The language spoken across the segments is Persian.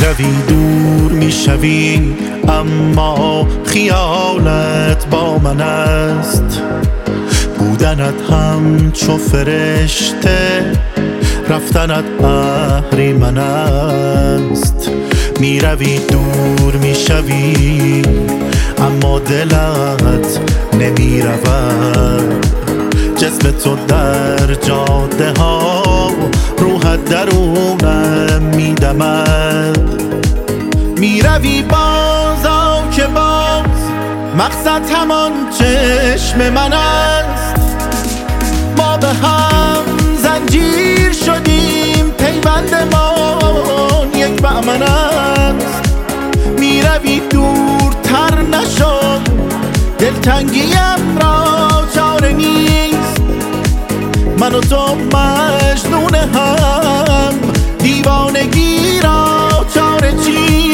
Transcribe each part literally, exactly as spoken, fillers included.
میروی دور میشوی، اما خیالت با من است. بودنت همچو فرشته، رفتنت اهریمن است. میروی دور میشوی، اما دلت نمیرود. جسم تو در جاده ها، روحت درونم میدمد. میروی باز آو که باز، مقصد همان چشم من است. ما به هم زنجیر شدیم، پیوند ما یک بهمن است. میروی دورتر نشو، دلتنگیم را چاره نیست. من و تو مجنون هم، دیوانگی را چاره چیست؟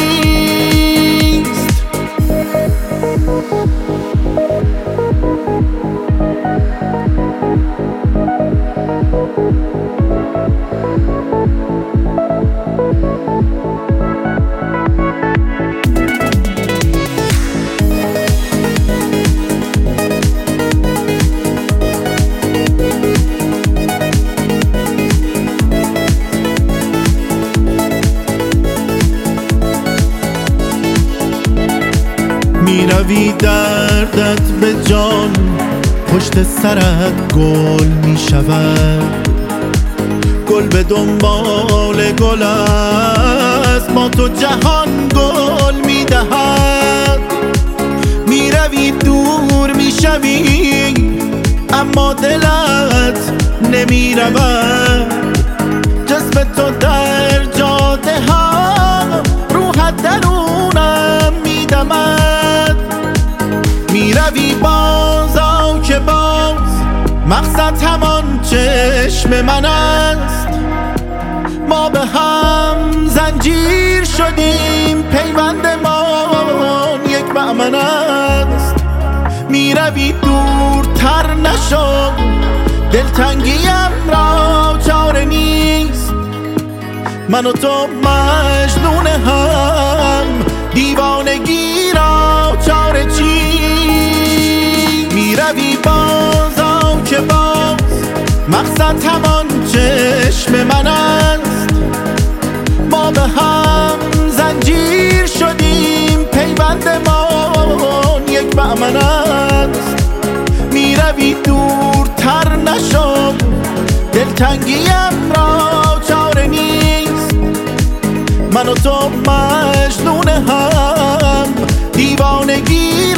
میروی دردت به جان، پشت سرت گل میشود. گل به دنبال گل است، ما تو جهان گل میدهد. میروی دور میشوی، اما دلت نمیرود. جسم تو در جاده ها، روحت درونم میدمد. میروی باز آو که باز، مقصد همان چشم من است. ما به هم زنجیر شدیم، پیوند ما یک بهمن است. میروی دورتر نشو، دلتنگیم را چاره نیست. من و تو مجنون هم، دیوانگی را چاره چیست؟ میروی باز آو که باز، مقصد همان چشم من است. ما به هم زنجیر شدیم، پیوند ما یک بهمن است. میروی دورتر نشو، دلتنگیم را چاره نیست. من و تو مجنون هم، دیوانگی